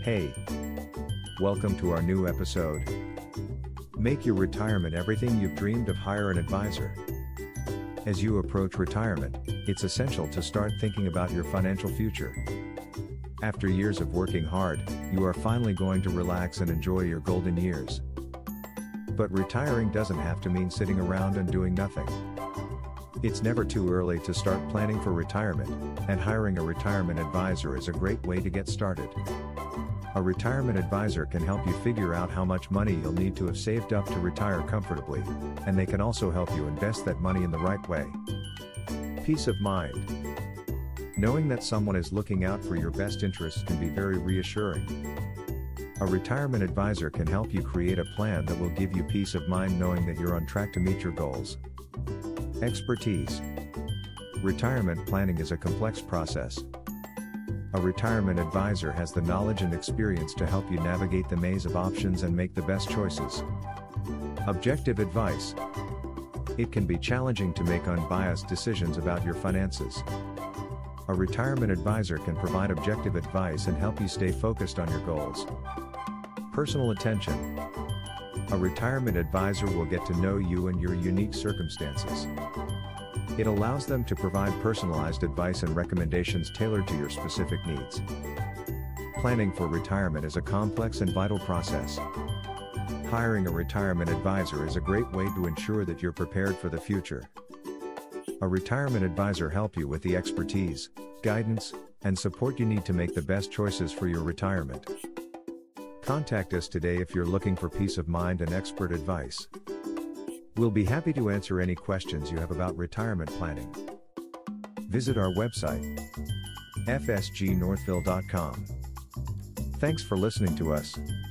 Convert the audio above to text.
Hey, welcome to our new episode. Make your retirement everything you've dreamed of. Hire an advisor. As you approach retirement, it's essential to start thinking about your financial future. After years of working hard, you are finally going to relax and enjoy your golden years. But retiring doesn't have to mean sitting around and doing nothing. It's never too early to start planning for retirement, and hiring a retirement advisor is a great way to get started. A retirement advisor can help you figure out how much money you'll need to have saved up to retire comfortably, and they can also help you invest that money in the right way. Peace of mind. Knowing that someone is looking out for your best interests can be very reassuring. A retirement advisor can help you create a plan that will give you peace of mind knowing that you're on track to meet your goals. Expertise. Retirement planning is a complex process. A retirement advisor has the knowledge and experience to help you navigate the maze of options and make the best choices. Objective advice. It can be challenging to make unbiased decisions about your finances. A retirement advisor can provide objective advice and help you stay focused on your goals. Personal attention. A retirement advisor will get to know you and your unique circumstances. It allows them to provide personalized advice and recommendations tailored to your specific needs. Planning for retirement is a complex and vital process. Hiring a retirement advisor is a great way to ensure that you're prepared for the future. A retirement advisor helps you with the expertise, guidance, and support you need to make the best choices for your retirement. Contact us today if you're looking for peace of mind and expert advice. We'll be happy to answer any questions you have about retirement planning. Visit our website, fsgnorthville.com. Thanks for listening to us.